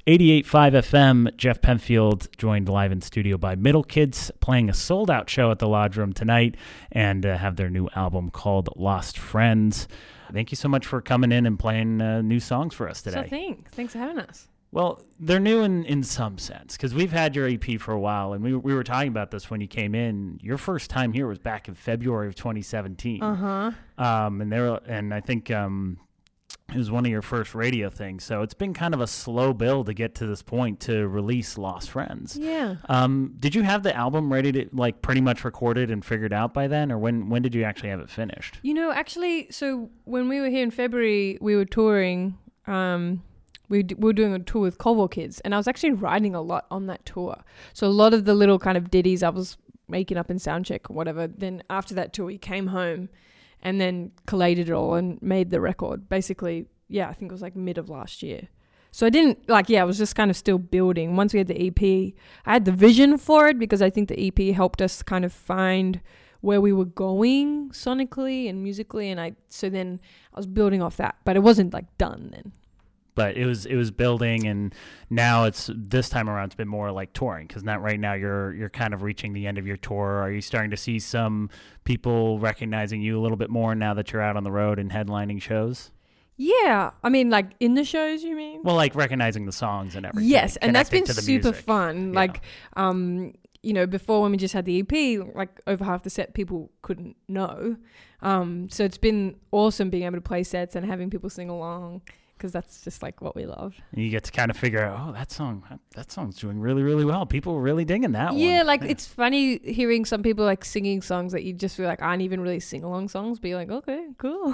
88.5 FM. Jeff Penfield joined live in studio by Middle Kids, playing a sold-out show at the Lodge Room tonight, and have their new album called Lost Friends. Thank you so much for coming in and playing new songs for us today. So thanks for having us. Well, they're new in some sense, because we've had your EP for a while, and we were talking about this when you came in. Your first time here was back in February of 2017. And I think it was one of your first radio things, so it's been kind of a slow build to get to this point to release Lost Friends. Yeah. Did you have the album ready to, like, pretty much recorded and figured out by then, or when did you actually have it finished? You know, actually, so when we were here in February, we were touring. We were doing a tour with Culver Kids, and I was actually writing a lot on that tour. So a lot of the little kind of ditties I was making up in soundcheck or whatever. Then after that tour, we came home and then collated it all and made the record. Basically, yeah, I think it was like mid of last year. So I didn't, I was just kind of still building. Once we had the EP, I had the vision for it because I think the EP helped us kind of find where we were going sonically and musically. And so then I was building off that, but it wasn't like done then. But it was building, and now it's this time around it's been more like touring, because right now you're kind of reaching the end of your tour. Are you starting to see some people recognizing you a little bit more now that you're out on the road and headlining shows? Yeah, I mean, like in the shows, you mean? Well, like recognizing the songs and everything. Yes, and that's been super music. fun. Yeah. Before when we just had the EP, like over half the set people couldn't know. So it's been awesome being able to play sets and having people sing along, because that's just like what we love. And you get to kind of figure out, that song's doing really, really well. People are really digging that one. Yeah, it's funny hearing some people like singing songs that you just feel like aren't even really sing-along songs, but you're like, okay, cool.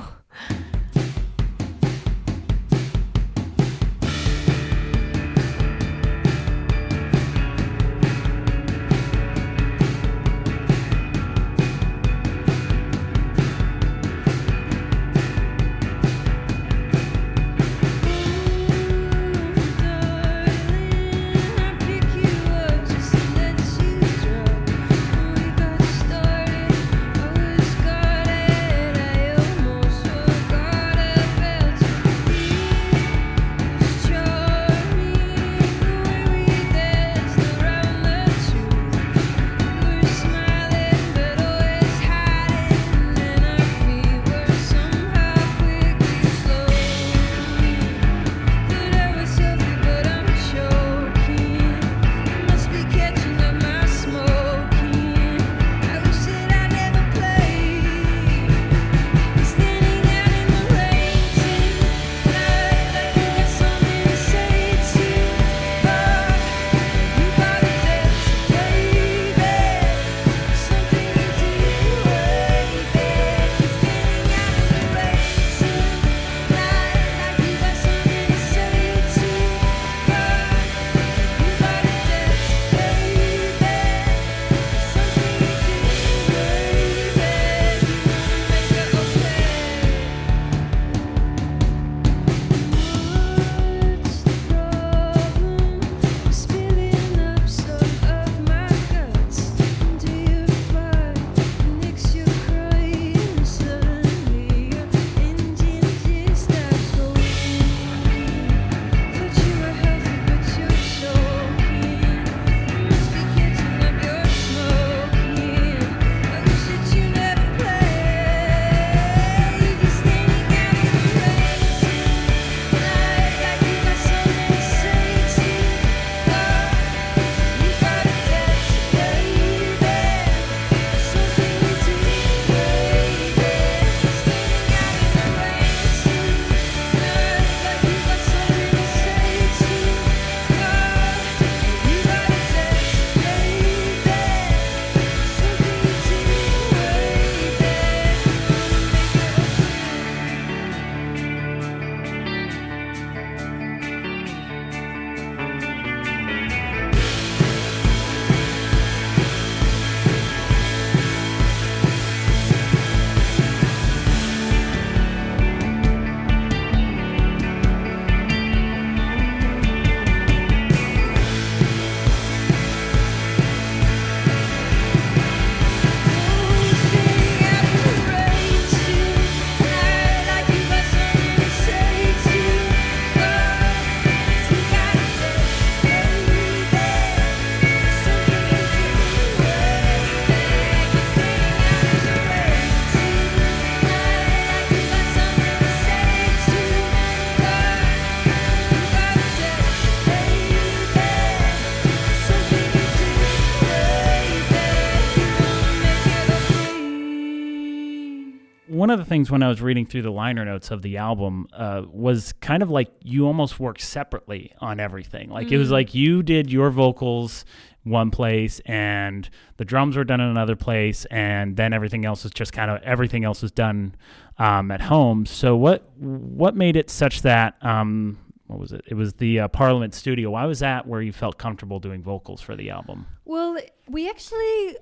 one of the things when I was reading through the liner notes of the album was kind of like you almost worked separately on everything. Like it was like you did your vocals one place and the drums were done in another place, and then everything else is just kind of everything else is done at home. So what made it such that what was it? It was the Parliament Studio. Why was that where you felt comfortable doing vocals for the album? Well, we actually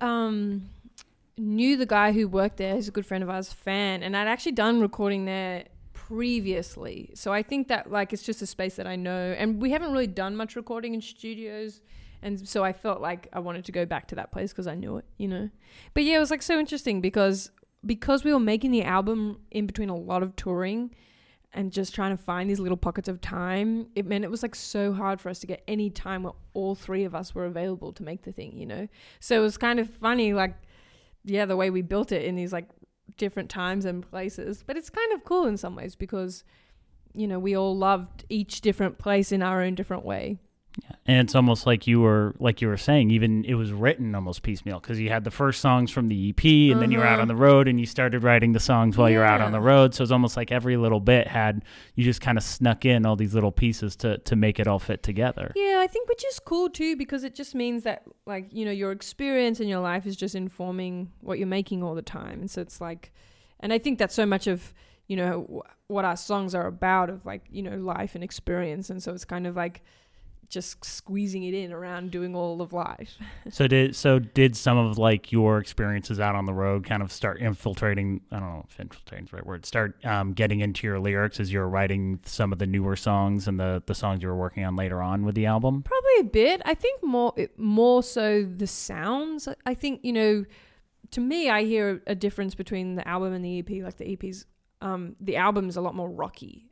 knew the guy who worked there. He's a good friend of ours, Fan, and I'd actually done recording there previously. So I think that like it's just a space that I know, and we haven't really done much recording in studios, and so I felt like I wanted to go back to that place because I knew it, you know. But yeah, it was like so interesting because we were making the album in between a lot of touring and just trying to find these little pockets of time. It meant it was like so hard for us to get any time where all three of us were available to make the thing, you know. So it was kind of funny, like, yeah, the way we built it in these like different times and places. But it's kind of cool in some ways because, you know, we all loved each different place in our own different way. Yeah. And it's almost like you were saying, even it was written almost piecemeal because you had the first songs from the EP and then you were out on the road and you started writing the songs while you're out on the road. So it's almost like every little bit you just kind of snuck in all these little pieces to make it all fit together. Yeah, I think which is cool too because it just means that like, you know, your experience in your life is just informing what you're making all the time. And so it's like, and I think that's so much of, you know, what our songs are about of like, you know, life and experience. And so it's kind of like, just squeezing it in around doing all of life. So did some of like your experiences out on the road kind of start infiltrating, I don't know if infiltrating is the right word, start getting into your lyrics as you're writing some of the newer songs and the songs you were working on later on with the album? Probably a bit. I think more so the sounds. I think, you know, to me, I hear a difference between the album and the EP. Like the EP's, the album's a lot more rocky.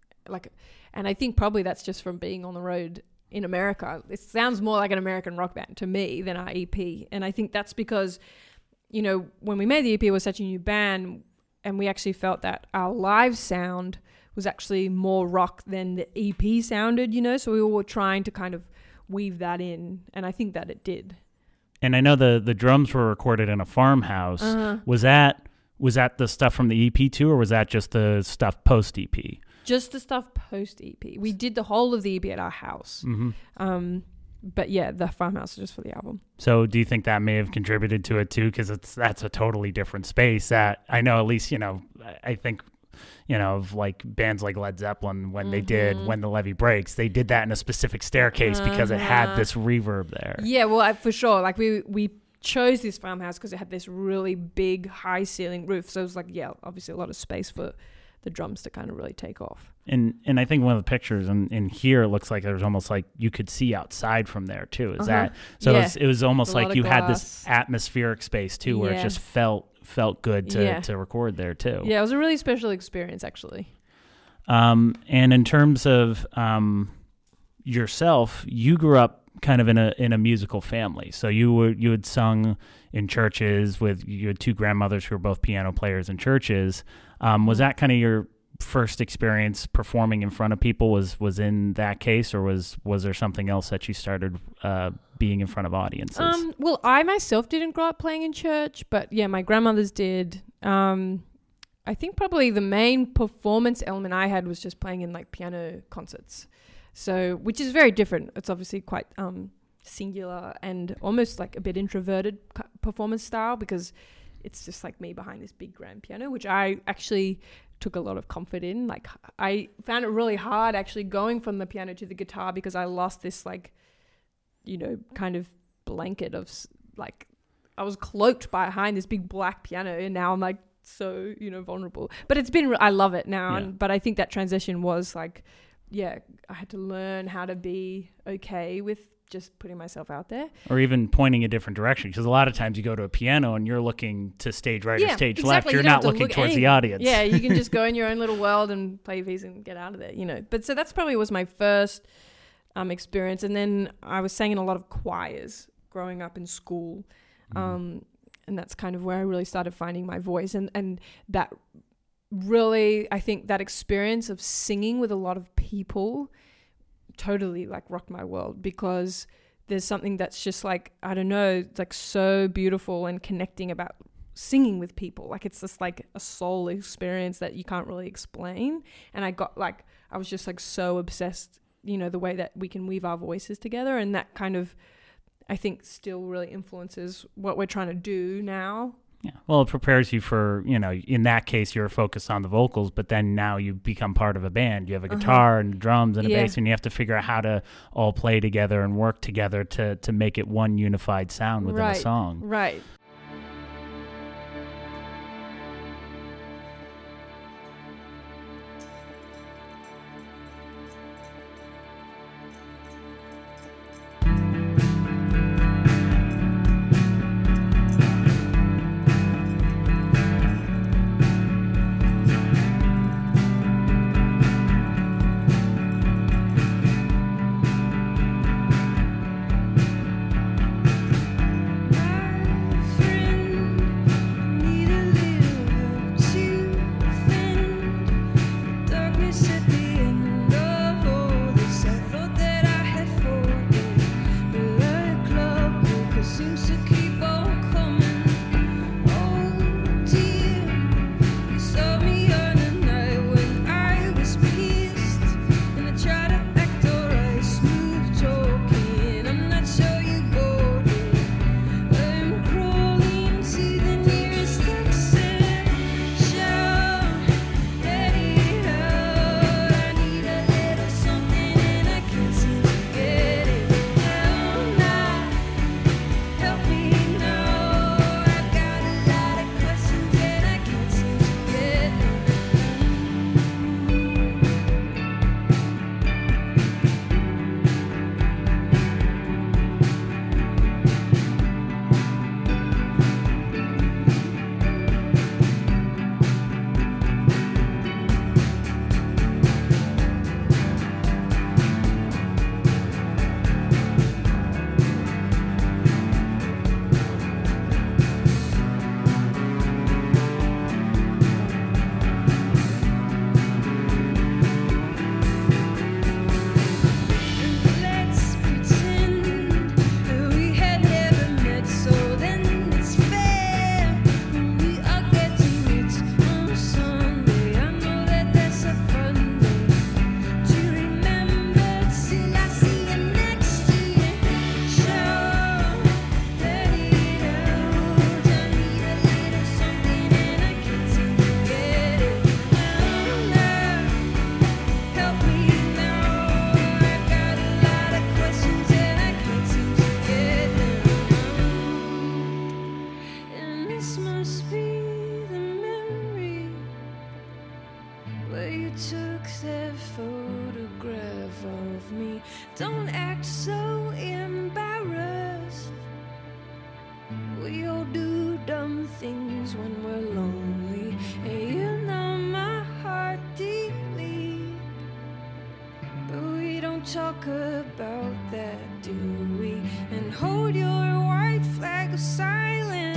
And I think probably that's just from being on the road in America. It sounds more like an American rock band to me than our EP. And I think that's because, you know, when we made the EP, it was such a new band and we actually felt that our live sound was actually more rock than the EP sounded, you know, so we were trying to kind of weave that in, and I think that it did. And I know the drums were recorded in a farmhouse. Was that the stuff from the EP too, or was that just the stuff post EP? Just the stuff post EP. We did the whole of the EP at our house. Mm-hmm. But yeah, the farmhouse is just for the album. So do you think that may have contributed to it too? Because that's a totally different space that I know, at least, you know, I think, you know, of like bands like Led Zeppelin, when they did When the Levee Breaks, they did that in a specific staircase because it had this reverb there. Yeah, well, for sure. Like we chose this farmhouse because it had this really big high ceiling roof. So it was like, yeah, obviously a lot of space for the drums to kind of really take off. And I think one of the pictures in here, it looks like there's almost like you could see outside from there too. Is that so? Yeah. It was almost like you had this atmospheric space too, where it just felt good to record there too. Yeah, it was a really special experience actually. And in terms of yourself, you grew up kind of in a musical family. So you had sung in churches you had two grandmothers who were both piano players in churches. Was that kind of your first experience performing in front of people? Was in that case, or was there something else that you started being in front of audiences? Well, I myself didn't grow up playing in church, but yeah, my grandmothers did. I think probably the main performance element I had was just playing in like piano concerts. So, which is very different. It's obviously quite singular and almost like a bit introverted performance style because it's just like me behind this big grand piano, which I actually took a lot of comfort in. Like I found it really hard actually going from the piano to the guitar because I lost this like, you know, kind of blanket of like, I was cloaked behind this big black piano and now I'm like so, you know, vulnerable. But I love it now. Yeah. But I think that transition was like, yeah, I had to learn how to be okay with just putting myself out there. Or even pointing a different direction. Because a lot of times you go to a piano and you're looking to stage right or stage left. You're not looking towards the audience. Yeah, you can just go in your own little world and play your piece and get out of there, you know. But so that's probably was my first experience. And then I was sang in a lot of choirs growing up in school. And that's kind of where I really started finding my voice. And that really, I think that experience of singing with a lot of people totally like rocked my world because there's something that's just like, I don't know, it's like so beautiful and connecting about singing with people. Like it's just like a soul experience that you can't really explain. And I was just like so obsessed, you know, the way that we can weave our voices together, and that kind of, I think, still really influences what we're trying to do now. Yeah. Well, it prepares you for, you know, in that case, you're focused on the vocals, but then now you become part of a band. You have a guitar and drums and a bass, and you have to figure out how to all play together and work together to make it one unified sound within a song. Right. Don't act so embarrassed. We all do dumb things when we're lonely, and you know my heart deeply. But we don't talk about that, do we? And hold your white flag of silence.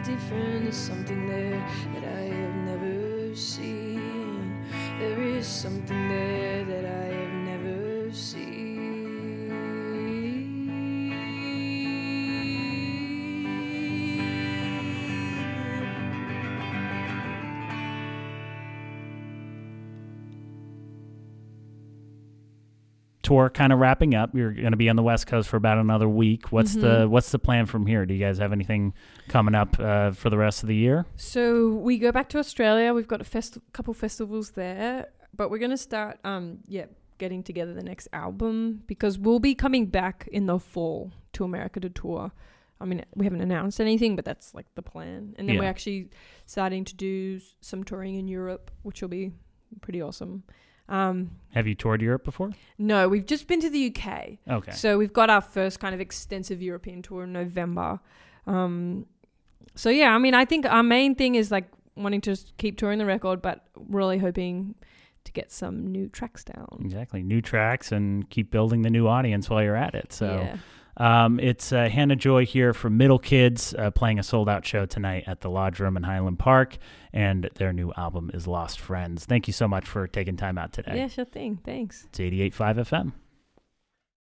different. There's something there that I have never seen. There is something there that I have never seen. Tour kind of wrapping up. You're going to be on the West Coast for about another week. What's the plan from here? Do you guys have anything coming up for the rest of the year? So we go back to Australia. We've got a couple festivals there, but we're going to start getting together the next album, because we'll be coming back in the fall to America to tour. I mean, we haven't announced anything, but that's like the plan. And then we're actually starting to do some touring in Europe, which will be pretty awesome. Have you toured Europe before? No, we've just been to the UK. Okay. So we've got our first kind of extensive European tour in November. So yeah, I mean, I think our main thing is like wanting to keep touring the record, but really hoping to get some new tracks down. Exactly. New tracks and keep building the new audience while you're at it. So yeah. It's Hannah Joy here from Middle Kids playing a sold-out show tonight at the Lodge Room in Highland Park, and their new album is Lost Friends. Thank you so much for taking time out today. Yeah, sure thing. Thanks. It's 88.5 FM.